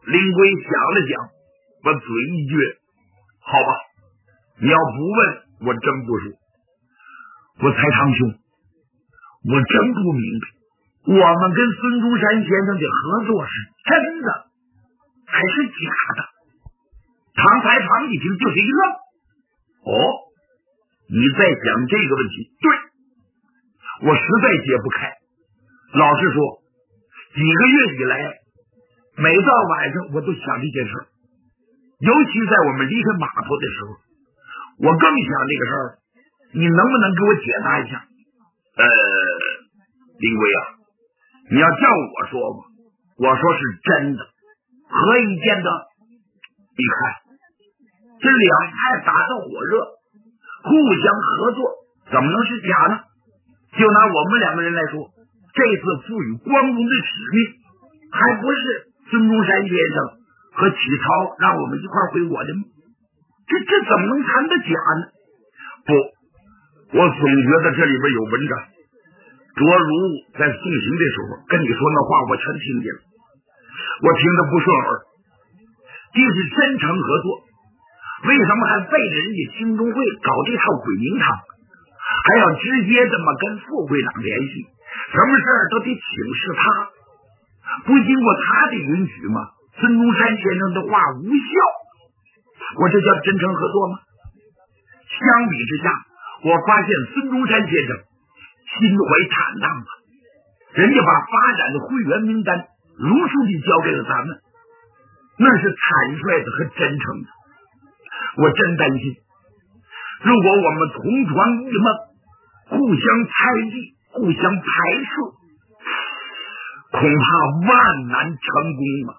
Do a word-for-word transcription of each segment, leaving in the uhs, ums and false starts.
林龟想了想，把嘴一撅，好吧，你要不问我真不说。我才堂兄，我真不明白，我们跟孙中山先生的合作是真的还是假的？唐才堂一听就是一愣。哦，你在想这个问题？对，我实在解不开。老实说，几个月以来，每到晚上我都想这件事，尤其在我们离开码头的时候，我更想这个事儿。你能不能给我解答一下？呃，林龟啊，你要叫我说吧，我说是真的。何以见得？你看，这两派打得火热，互相合作，怎么能是假呢？就拿我们两个人来说，这次赋予光荣的使命，还不是孙中山先生和启超让我们一块回我的吗？这这怎么能谈得假呢？不，我总觉得这里边有文章。卓如在送行的时候跟你说那话，我全听见了，我听得不顺耳。既是真诚合作，为什么还背着人家兴中会搞这套鬼名堂，还要直接这么跟副会长联系，什么事儿都得请示他，不经过他的允许吗？孙中山先生的话无效，我这叫真诚合作吗？相比之下，我发现孙中山先生心怀坦荡啊，人家把发展的会员名单如数地交给了咱们，那是坦率的和真诚的。我真担心，如果我们同床异梦，互相猜忌，互相排斥，恐怕万难成功啊！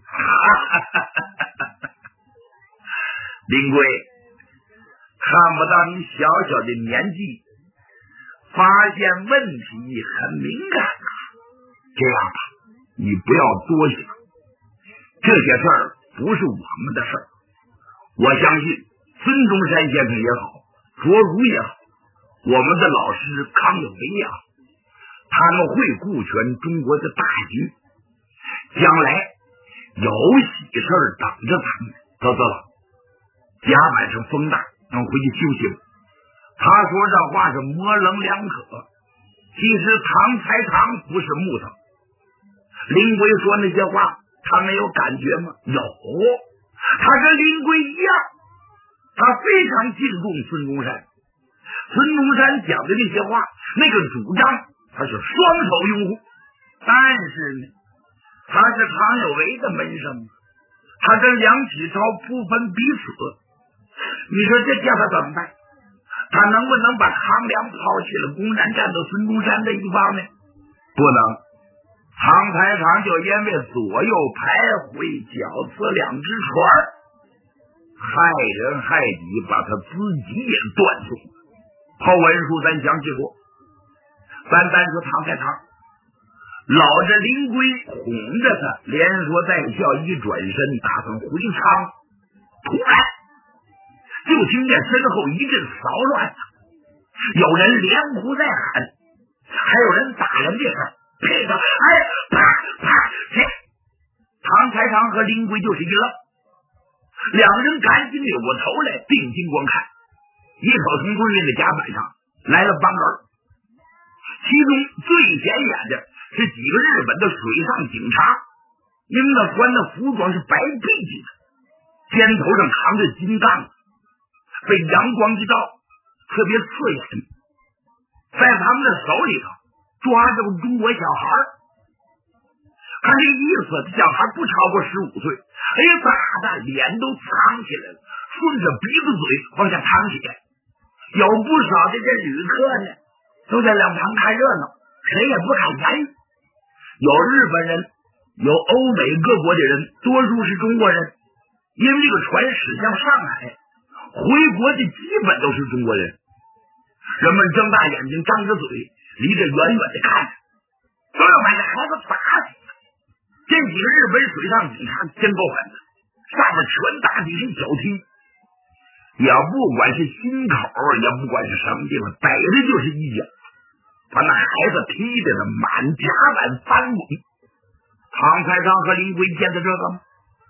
林龟，看不到你小小的年纪发现问题很敏感啊。这样吧，你不要多想，这些事儿不是我们的事儿。我相信孙中山先生也好，卓如也好，我们的老师康有为也好，他们会顾全中国的大局，将来有喜事儿等着咱们。走走了，甲板上风大，能回去休息了。他说这话是模棱两可，其实唐才堂不是木头。林龟说那些话，他没有感觉吗？有，他跟林龟一样，他非常敬重孙中山。孙中山讲的那些话，那个主张，他是双手拥护。但是呢，他是康有为的门生，他跟梁启超不分彼此。你说这叫他怎么办？他能不能把康梁抛弃了，公然站到孙中山这一方呢？不能。唐才堂就因为左右徘徊，绞刺两只船，害人害己，把他自己也断送。后文书咱详细说，咱单说唐才堂，老着林龟哄着他，连说带笑，一转身打算回舱，突然就听见身后一阵骚乱，有人连呼带喊，还有人打人这事儿，配合哎啪啪切！唐才堂和林龟就是一愣，两个人赶紧扭过头来定睛观看，一口从对面的甲板上来了帮人，其中最显眼的是几个日本的水上警察，因为那穿的服装是白皮子的，肩头上扛着金杠，被阳光一照，特别刺眼。在他们的手里头抓着个中国小孩，看这意思，小孩不超过十五岁，哎呀，咋的，脸都藏起来了，顺着鼻子嘴往下淌起来。有不少的这旅客呢，都在两旁看热闹，谁也不敢干预。有日本人，有欧美各国的人，多数是中国人，因为这个船驶向上海，回国的基本都是中国人。人们睁大眼睛，张着嘴，离着远远的看着，都要把这孩子打死。这几个日本水上警察真够狠的，上面拳打底下脚踢，也不管是心口，也不管是什么地方，逮的就是一脚，把那孩子踢的满甲板翻滚。唐才章和林龟见到这个吗？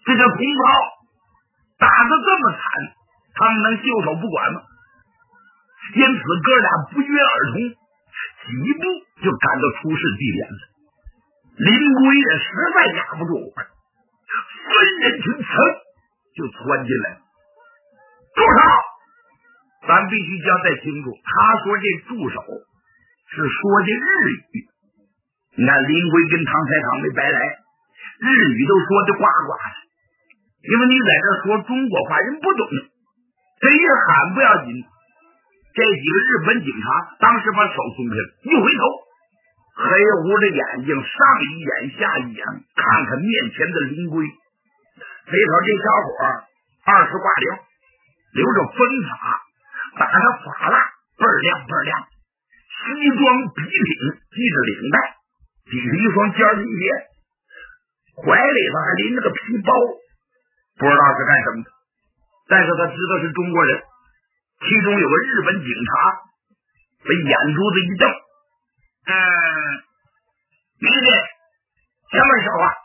这个同袍打得这么惨，他们能袖手不管吗？因此哥俩不约而同，几步就赶到出事地点了。林圭也实在压不住，分人群噌就窜进来了。住手！咱必须交代清楚，他说这助手是说的日语。你看林圭跟唐才堂没白来，日语都说的呱呱的，因为你在这说中国话人不懂，这一喊不要紧，这几个日本警察当时把手松开了，一回头，黑乎的眼睛上一眼下一眼看看面前的林圭，这头这小伙二十挂零，留着分发，打着发蜡倍儿亮倍儿亮，西装笔挺，系着领带，系着一双尖皮鞋，怀里头还拎着个皮包，不知道是干什么的，但是他知道是中国人。其中有个日本警察被眼珠子一瞪，嗯，你这什么说话？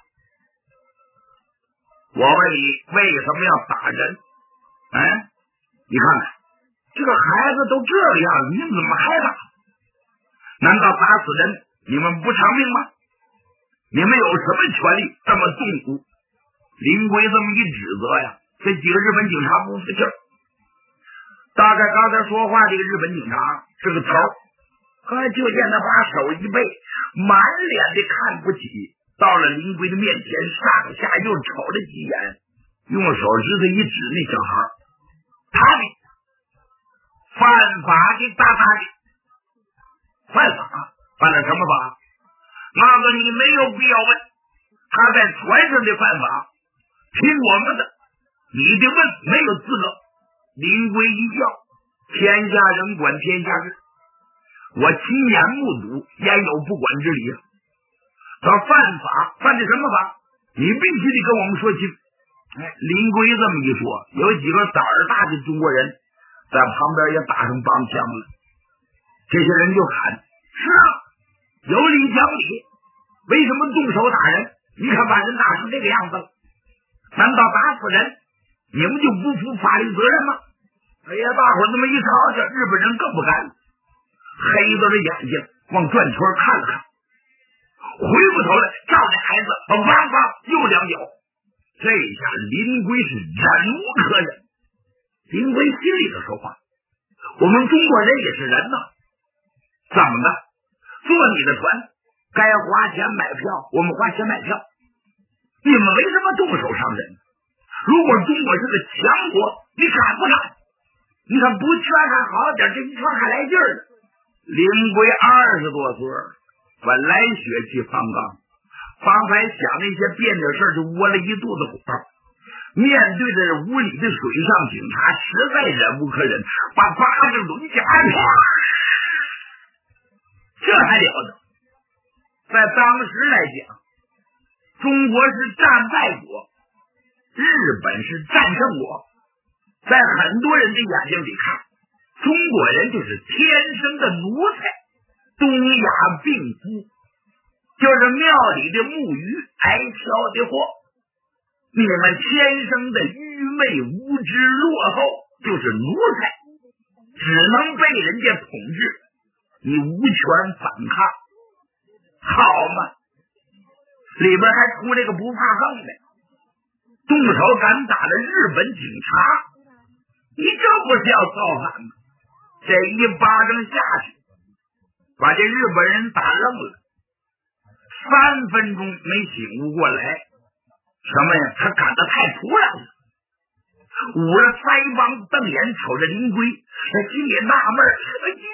我问你为什么要打人？嗯，你看看这个孩子都这个样子，你怎么还打？难道打死人你们不偿命吗？你们有什么权利这么动武？林圭这么一指责呀，这几个日本警察不服气儿。大概刚才说话这个日本警察是个头，后来就见他把手一背，满脸的看不起，到了林圭的面前，上下又瞅了几眼，用手指头一指那小孩，他的犯法的大大的犯法，犯了什么法？那个你没有必要问，他在船上的犯法，听我们的，你的问没有资格。林圭一笑，天下人管天下事，我亲眼目睹，焉有不管之理啊？他犯法，犯的什么法？你必须得跟我们说清。哎，林圭这么一说，有几个胆儿大的中国人在旁边也打上帮腔了。这些人就喊：是啊，有理讲理，为什么动手打人？你看把人打成这个样子了，难道打死人你们就不负法律责任吗？哎呀，大伙这么一吵吵，日本人更不干了，黑着的眼睛往转圈看了看，回过头来照着孩子汪汪又两脚。这下林圭是忍无可忍。林圭心里头说话，我们中国人也是人呐，怎么的？坐你的船该花钱买票，我们花钱买票，你们为什么动手伤人？如果中国是个强国，你敢不敢？你看不劝还好点，这一劝还来劲儿呢。林圭二十多岁，本来血气方刚，方才想那些别扭事就窝了一肚子火。面对着屋里的水上警察，实在忍无可忍，把八个轮夹啪，这还了得！在当时来讲，中国是战败国，日本是战胜国。在很多人的眼睛里看，中国人就是天生的奴才，东亚病夫，就是庙里的木鱼挨敲的货。你们天生的愚昧无知落后，就是奴才，只能被人家统治，你无权反抗，好吗？里边还出这个不怕横的，动手敢打的日本警察，你这不是要造反吗？这一巴掌下去，把这日本人打愣了，三分钟没醒悟过来。什么呀？他赶得太突然了，捂着腮帮瞪眼瞅着林圭，他心里纳闷儿，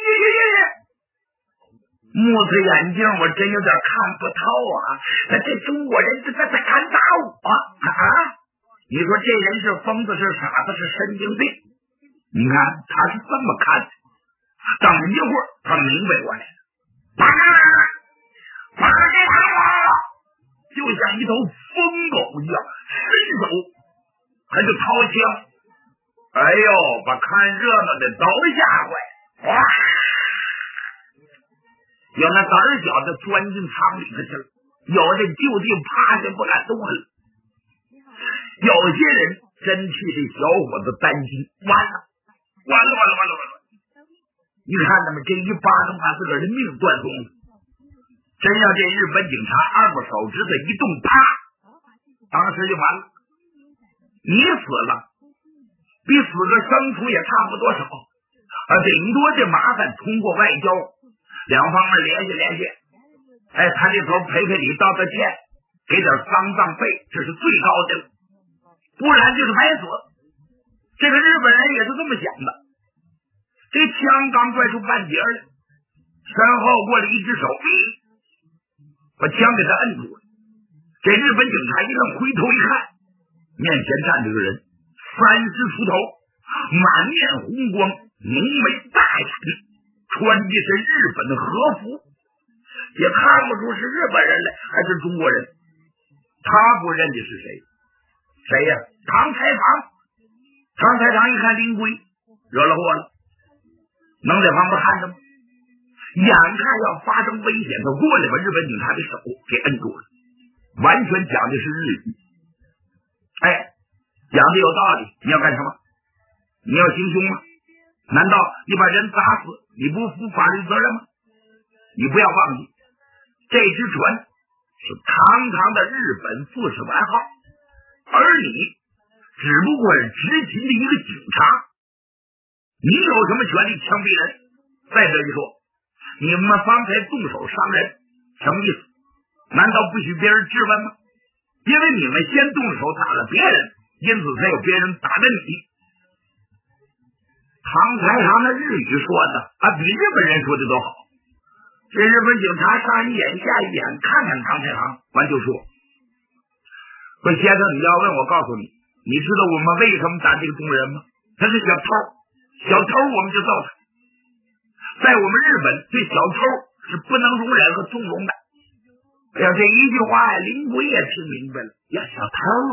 木头眼镜我真有点看不透啊！这中国人这这敢打我啊？你说这人是疯子是傻子是神经病？你看他是这么看的。等一会儿他明白过来了，打打给他了，就像一头疯狗一样，伸手他就掏枪。哎呦，把看热闹的都吓坏，哇！有那胆儿小的钻进仓里头去了，有的就地趴下不敢动了。 有些人真替这小伙子担心，完了完了完了完了完了，你看他们这一巴掌把自个儿的命断送了。真要这日本警察二把手指头一动，啪，当时就完了。你死了比死个牲畜也差不多少啊，顶多这麻烦通过外交两方面联系联系，哎，他这头赔赔礼道道歉，给点丧葬费，这是最高的了，不然就是白死。这个日本人也是这么想的。这枪刚拽出半截来，身后过来一只手，把枪给他摁住了。这日本警察一愣，回头一看，面前站着个人，三十出头，满面红光，浓眉大眼，穿一身日本的和服，也看不出是日本人来还是中国人。他不认识是谁？谁呀？唐才堂。唐才堂一看林龟，惹了祸了，能在旁边看着吗？眼看要发生危险，他过来把日本警察的手给摁住了，完全讲的是日语。哎，讲的有道理。你要干什么？你要行凶吗？难道你把人砸死，你不负法律责任吗？你不要忘记，这只船是堂堂的日本富士丸号，而你只不过是执勤的一个警察，你有什么权利枪毙人？再者一说，你们方才动手伤人，什么意思？难道不许别人质问吗？因为你们先动手打了别人，因此才有别人打的你。唐才堂的日语说的啊，比日本人说的都好。这日本警察上一眼下一眼，看看唐才堂，完就说：“说先生，你要问我告诉你，你知道我们为什么打这个中国人吗？他是小偷，小偷我们就揍他。在我们日本，对小偷是不能容忍和纵容的。”哎呀，这一句话呀，林鬼也听明白了。呀，小偷啊！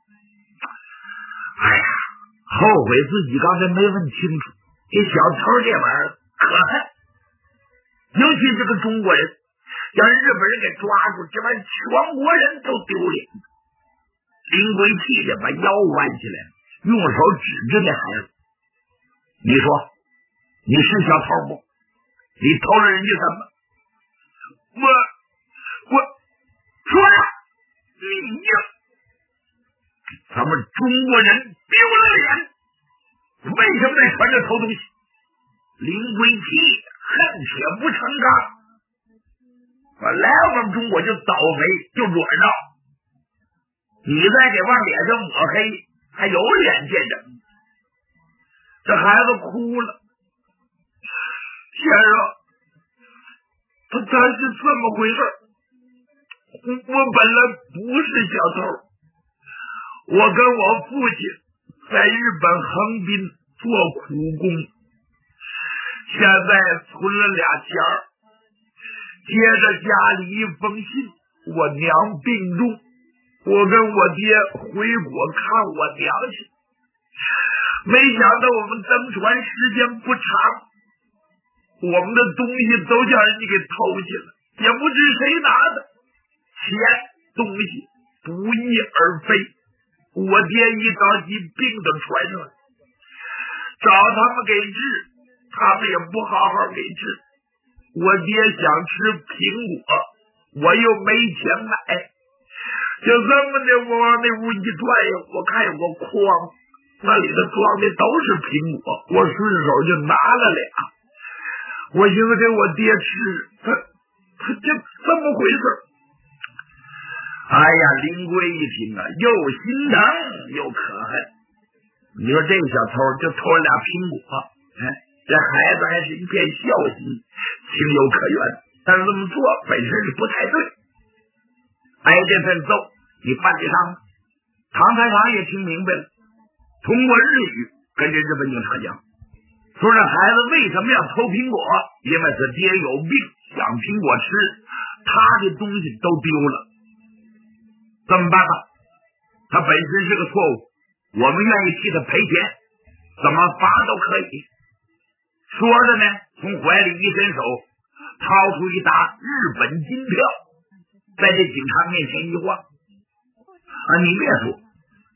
哎呀，后悔自己刚才没问清楚，这小偷这玩意儿可恨，尤其是个中国人，让日本人给抓住，这玩意儿全国人都丢脸。林鬼气的把腰弯起来，用手指着那孩子：“你说，你是小偷不？你偷了人家什么？”我我说呀，你呀，咱们中国人丢了脸，为什么在船上偷东西？林龟气恨铁不成钢，我来我们中国就倒霉就软绕，你再给往脸上抹黑，还有脸见着？这孩子哭了，先生，他他是这么回事，我本来不是小偷，我跟我父亲在日本横滨做苦工，现在存了俩钱儿，接着家里一封信，我娘病重，我跟我爹回国看我娘去，没想到我们登船时间不长，我们的东西都叫人家给偷去了，也不知谁拿的，钱东西不翼而飞。我爹一着急病到船上，找他们给治，他们也不好好给治。我爹想吃苹果，我又没钱买，就这么的，我往那屋一转悠，我看有个筐，那里头装的都是苹果，我顺手就拿了俩。我寻思给我爹吃，他他就这么回事。哎呀，林龟一听啊，又心疼又可恨。你说这个小偷就偷了俩苹果，哎，这孩子还是一片孝心，情有可原。但是这么做本身是不太对。挨这份揍，你犯得上吗？唐太堂也听明白了，通过日语跟这日本警察讲，说这孩子为什么要偷苹果？因为他爹有病，想苹果吃，他的东西都丢了。怎么办吧？他本身是个错误，我们愿意替他赔钱，怎么罚都可以。说着呢，从怀里一伸手，掏出一沓日本金票，在这警察面前一晃。啊，你别说，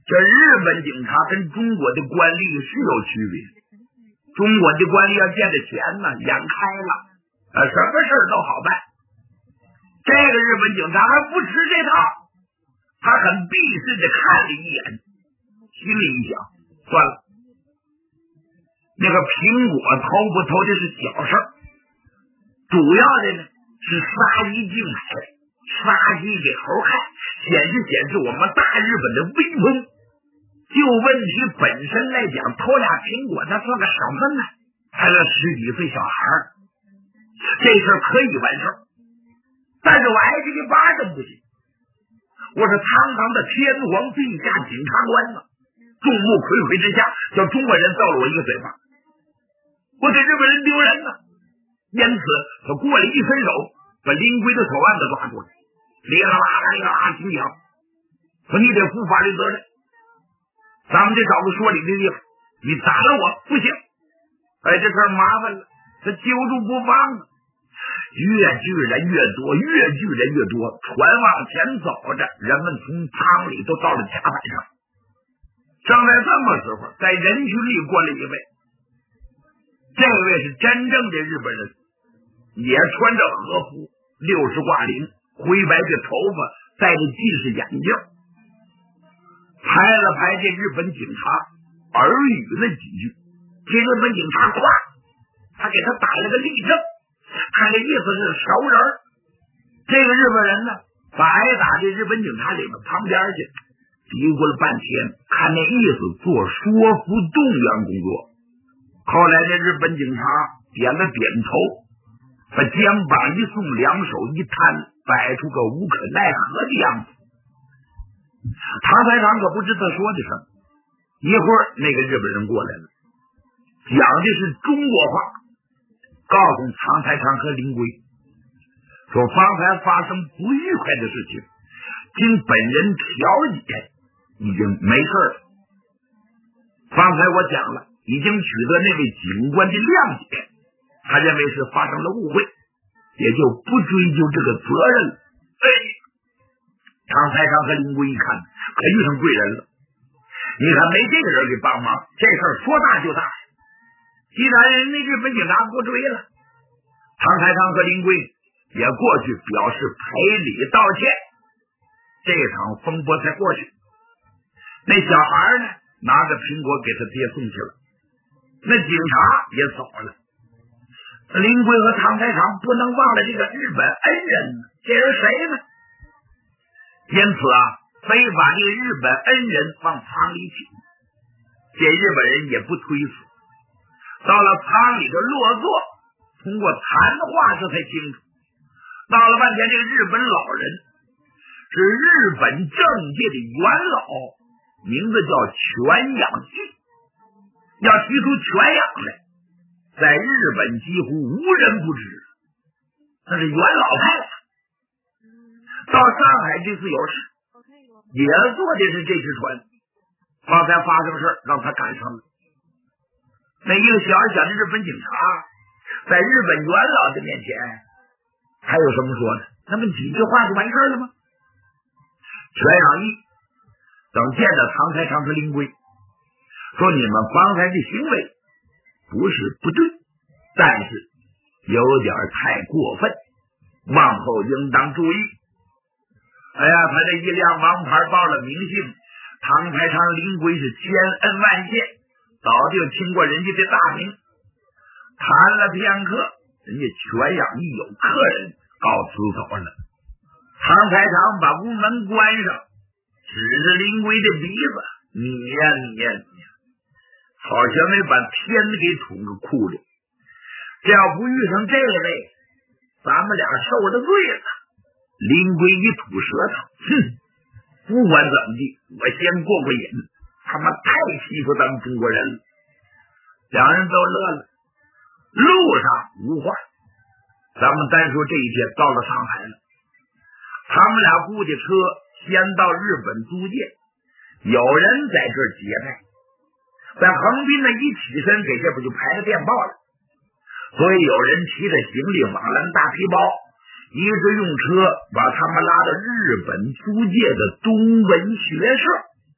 这日本警察跟中国的官吏是有区别，中国的官吏要见着钱呢，眼开了，呃，什么事都好办。这个日本警察还不吃这套，他很鄙视的看了一眼，心里一想，算了，那个苹果偷不偷的是小事，主要的呢是杀一儆百，杀鸡给猴看，显示显示我们大日本的威风。就问题本身来讲，偷俩苹果那算个什么呢？还是十几岁小孩，这事可以完事，但是我挨这个巴掌不行。我是堂堂的天皇陛下检察官呢，众目睽睽之下，叫中国人揍了我一个嘴巴，我给日本人丢人呢。因此，他过来一伸手，把林龟的手腕子抓住了，哩啦啦啦哩啦啦轻响，说你得负法律责任。咱们得找个说理的地方，你打了我不行，哎，这事儿麻烦了，他揪住不放啊！越聚人越多，越聚人越多，船往前走着，人们从舱里都到了甲板上。正在这么时候，在人群里过来一位，这位是真正的日本人，也穿着和服，六十挂翎，灰白的头发，戴着近视眼镜。拍了拍这日本警察，耳语了几句。这日本警察咵，他给他打了个立正，看这意思是熟人。这个日本人呢，把挨打的日本警察领到旁边去，嘀咕了半天，看那意思做说服动员工作。后来这日本警察点了点头，把肩膀一耸，两手一摊，摆出个无可奈何的样子。唐台长可不知他说的什么，一会儿那个日本人过来了，讲的是中国话，告诉唐台长和林龟说，方才发生不愉快的事情，经本人调解，已经没事了。方才我讲了，已经取得那位警官的谅解，他认为是发生了误会，也就不追究这个责任了。哎，唐台长和林龟一看，可遇上贵人了。你看没这个人给帮忙，这事儿说大就大。既然人家日本警察不追了，唐台长和林龟也过去表示赔礼道歉，这场风波才过去。那小孩呢，拿着苹果给他爹送去了，那警察也走了。林龟和唐台长不能忘了这个日本恩人呢，这人谁呢？因此啊，非把这个日本恩人往舱里请，这日本人也不推辞。到了舱里的落座，通过谈话这才清楚，闹了半天，这个日本老人是日本政界的元老，名字叫全养系。要提出全养来，在日本几乎无人不知，那是元老派的。到上海这次有事，也坐的是这只船，方才发生事让他赶上了。那一个小小的日本警察，在日本元老的面前，还有什么说的？那么几句话就完事了吗？全养义等见着唐台长和林龟，说你们方才的行为不是不对，但是有点太过分，往后应当注意。哎呀，他这一辆王牌报了名姓，唐台长林龟是千恩万谢，早就听过人家的大名。谈了片刻，人家全养义有客人，告辞走了。唐台长把屋门关上，指着林龟的鼻子，你呀你呀你呀，好像没把天给捅个窟窿。这要不遇上这位，咱们俩受了罪了。林龟一吐舌头，哼，不管怎么地，我先过过瘾，他妈太欺负咱们中国人了。两人都乐了。路上无话，咱们单说这一天到了上海了，他们俩雇的车先到日本租界，有人在这儿接待，在横滨呢一起身，给这不就排了电报了。所以有人提着行李往篮大皮包，一直用车把他们拉到日本租界的东文学社。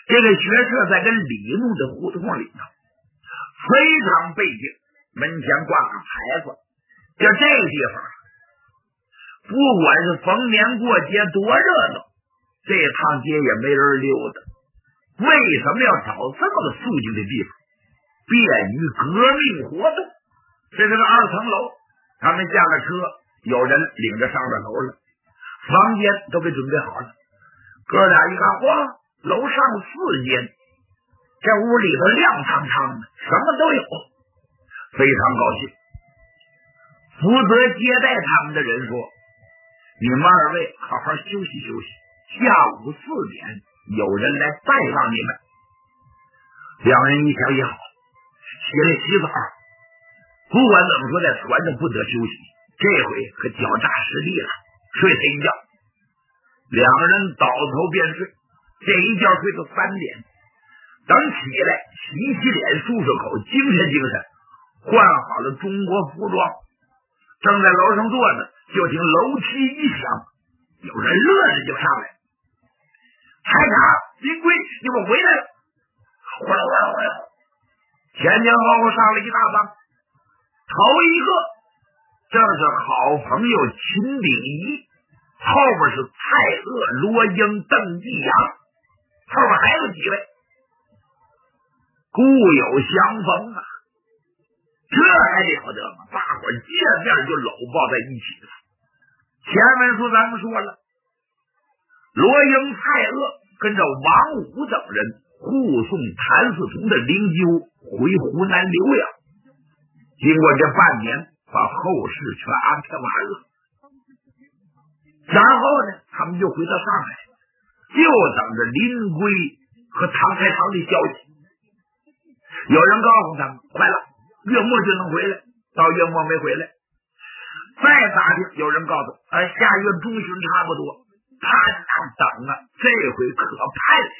这个学社在跟李木的胡同里头，非常背景，门前挂个牌子，就这个地方，不管是逢年过节多热闹，这趟街也没人溜达。为什么要找这么个肃静的地方，便于革命活动？这是个二层楼，他们下了车，有人领着上了楼了，房间都给准备好了。哥俩一看，哇，楼上四间，这屋里头亮堂堂的，什么都有，非常高兴。负责接待他们的人说：“你们二位好好休息休息，下午四点有人来拜访你们。”两人一想也好，起来洗澡。不管怎么说，在船上不得休息，这回可脚踏实地了，睡他一觉。两个人倒头便睡，这一觉睡到三点。等起来洗洗脸漱漱口，精神精神，换好了中国服装，正在楼上坐呢，就听楼梯一响，有人乐着就上来：“台长，林龟，你们回来了！”回来回来回来，前前后后上了一大帮。头一个正是好朋友秦鼎仪，后边是蔡锷、罗英、邓继阳，后边还有几位，故友相逢啊，这还了得吗？大伙见面就搂抱在一起了。前文书咱们说了，罗英、蔡锷跟着王武等人护送谭嗣同的灵柩回湖南浏阳，经过这半年，把后事全安排完了。然后呢，他们就回到上海，就等着林龟和唐开堂的消息。有人告诉他们，快了，月末就能回来，到月末没回来。再打听，有人告诉，呃，下月中旬差不多。他等啊，这回可盼了。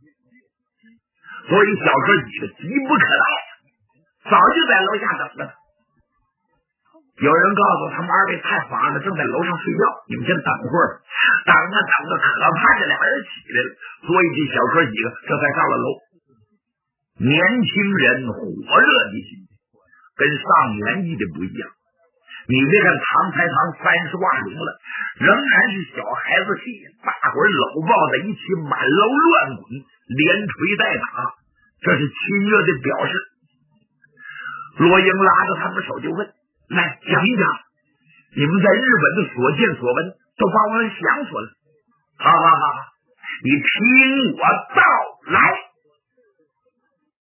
所以小哥几个急不可待，早就在楼下等着他。有人告诉他们，二位太乏了，正在楼上睡觉，你们先等会儿。等啊等啊，可盼着俩人起来了，所以这小哥几个这才上了楼。年轻人火热的心，跟上元纪的不一样。你别看唐才堂三十万龄了，仍然是小孩子气，大伙儿搂抱在一起，满楼乱滚，连捶带打，这是亲热的表示。罗英拉着他们手就问：“来讲一讲，你们在日本的所见所闻，都把我们想死了。好好好，你听我道